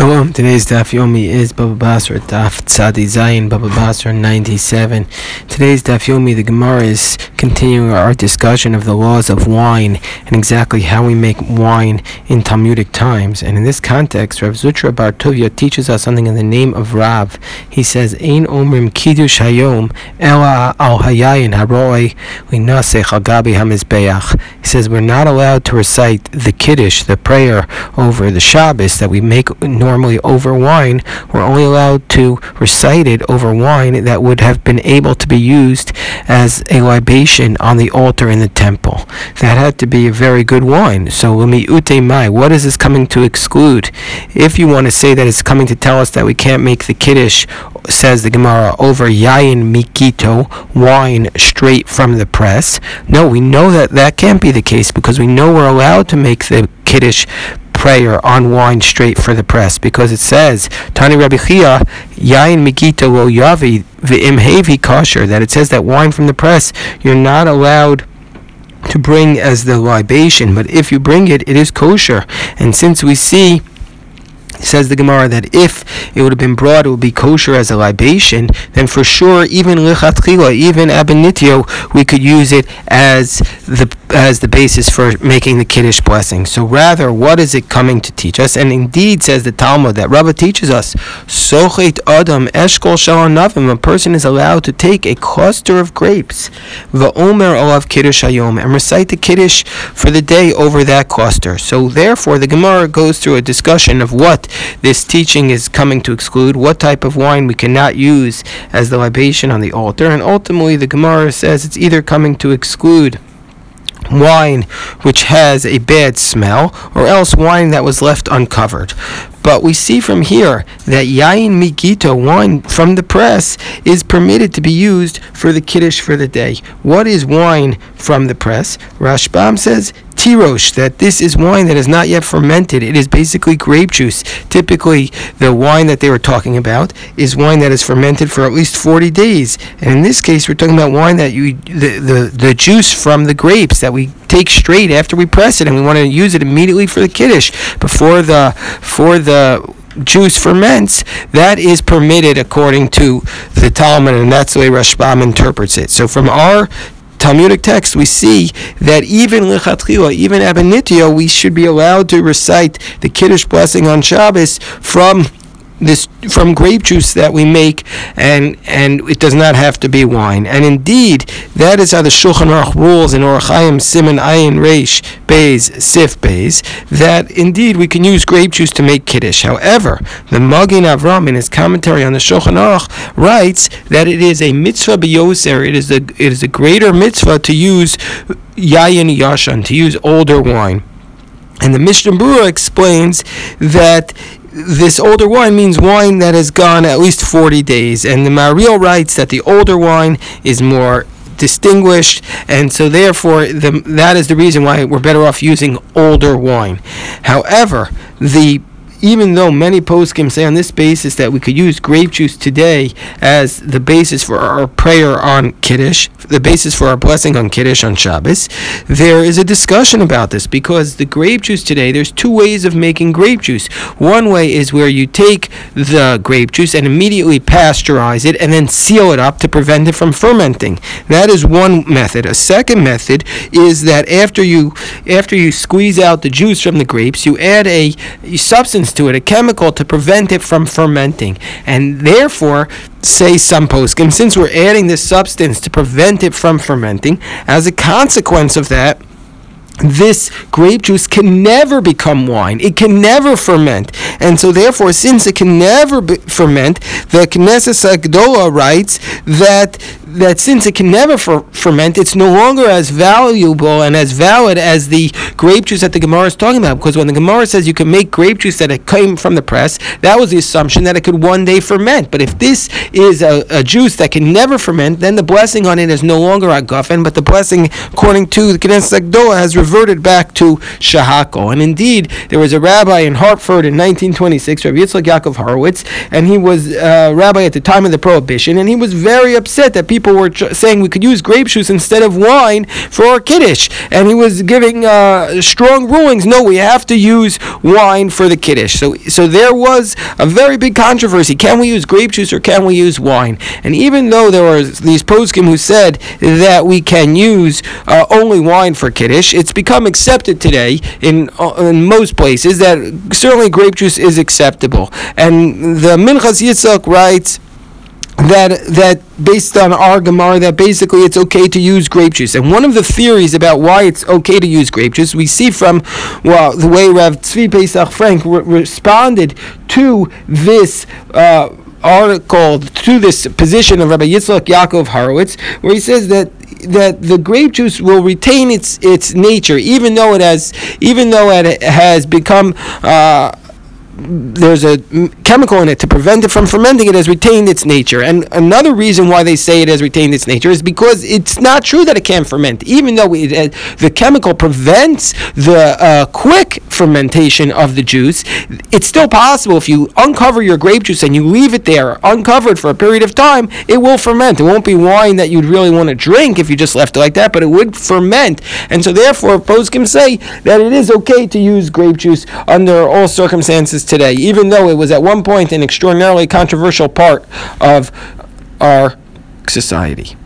Shalom. Today's Daf Yomi is Baba Basra Daf Tzadi Zayin Baba Basra 97. Today's Daf Yomi, the Gemara is continuing our discussion of the laws of wine and exactly how we make wine in Talmudic times. And in this context, Rav Zutra Bar Tovia teaches us something in the name of Rav. He says, Ein omrim kiddush hayom ela al hayayin haroi linasech al gabi hamizbeach. He says we're not allowed to recite the kiddush, the prayer over the Shabbos that we make normally over wine. We're only allowed to recite it over wine that would have been able to be used as a libation on the altar in the temple. That had to be a very good wine. So lemi ute mai, what is this coming to exclude? If you want to say that it's coming to tell us that we can't make the kiddush, says the Gemara, over yayin mikito, wine straight from the press. No, we know that that can't be the case because we know we're allowed to make the kiddush prayer on wine straight for the press, because it says Tani Rabbi Chia yayin mikito lo yavi v'im hevi kosher, that it says that wine from the press you're not allowed to bring as the libation, but if you bring it, it is kosher. And since we see, says the Gemara, that if it would have been brought, it would be kosher as a libation, then for sure, even lichatchila, even abinitio, we could use it as the basis for making the kiddush blessing. So rather, what is it coming to teach us? And indeed, says the Talmud, that Rava teaches us, sochet adam eshkol shalanavim, a person is allowed to take a cluster of grapes, va'omer olav kiddush hayom, and recite the kiddush for the day over that cluster. So therefore, the Gemara goes through a discussion of what this teaching is coming to exclude, what type of wine we cannot use as the libation on the altar, and ultimately the Gemara says it's either coming to exclude wine which has a bad smell, or else wine that was left uncovered. But we see from here that yayin mikito, wine from the press, is permitted to be used for the kiddush for the day. What is wine from the press? Rashbam says tirosh, that this is wine that is not yet fermented. It is basically grape juice. Typically, the wine that they were talking about is wine that is fermented for at least 40 days. And in this case, we're talking about wine that the juice from the grapes that we take straight after we press it, and we want to use it immediately for the kiddush before the juice ferments. That is permitted according to the Talmud, and that's the way Rashbam interprets it. So from our Talmudic text, we see that even lichatchila, even abinitio, we should be allowed to recite the kiddush blessing on Shabbos from grape juice that we make, and it does not have to be wine. And indeed, that is how the Shulchan Aruch rules in Orach Chaim Siman Ayin Reish Beis Sif Beis, that indeed we can use grape juice to make kiddush. However, the Magen Avram, in his commentary on the Shulchan Aruch, writes that it is a mitzvah b'yoser. It is a greater mitzvah to use yayin yashan, to use older wine. And the Mishnah Berurah explains that this older wine means wine that has gone at least 40 days. And the Maharil writes that the older wine is more distinguished, and so therefore that is the reason why we're better off using older wine. However, even though many poskim say on this basis that we could use grape juice today as the basis for our prayer on Kiddush, the basis for our blessing on Kiddush on Shabbos, there is a discussion about this, because the grape juice today, there's two ways of making grape juice. One way is where you take the grape juice and immediately pasteurize it and then seal it up to prevent it from fermenting. That is one method. A second method is that after you squeeze out the juice from the grapes, you add a substance to it, a chemical, to prevent it from fermenting. And therefore, say some poskim, since we're adding this substance to prevent it from fermenting, as a consequence of that, this grape juice can never become wine. It can never ferment. And so therefore, since it can never ferment, the Knesset Agdola writes that since it can never ferment, it's no longer as valuable and as valid as the grape juice that the Gemara is talking about. Because when the Gemara says you can make grape juice that it came from the press, that was the assumption that it could one day ferment. But if this is a juice that can never ferment, then the blessing on it is no longer a guffin, but the blessing, according to the Knesset Agdola, has reverted back to shahako. And indeed, there was a rabbi in Hartford in 1926, Rabbi Yitzchak Yaakov Horowitz, and he was rabbi at the time of the Prohibition, and he was very upset that people people were saying we could use grape juice instead of wine for our kiddush, and he was giving strong rulings. No, we have to use wine for the kiddush. So there was a very big controversy. Can we use grape juice or can we use wine? And even though there were these poskim who said that we can use only wine for kiddush, it's become accepted today in most places that certainly grape juice is acceptable. And the Minchas Yitzchak writes that based on our Gemara, that basically it's okay to use grape juice. And one of the theories about why it's okay to use grape juice, we see from the way Rav Tzvi Pesach Frank responded to this article, to this position of Rabbi Yitzchak Yaakov Horowitz, where he says that the grape juice will retain its nature, even though it has become there's a chemical in it to prevent it from fermenting. It has retained its nature. And another reason why they say it has retained its nature is because it's not true that it can't ferment. Even though the chemical prevents the quick fermentation of the juice, it's still possible. If you uncover your grape juice and you leave it there uncovered for a period of time, it will ferment. It won't be wine that you'd really want to drink if you just left it like that, but it would ferment. And so therefore, poskim say that it is okay to use grape juice under all circumstances today, even though it was at one point an extraordinarily controversial part of our society.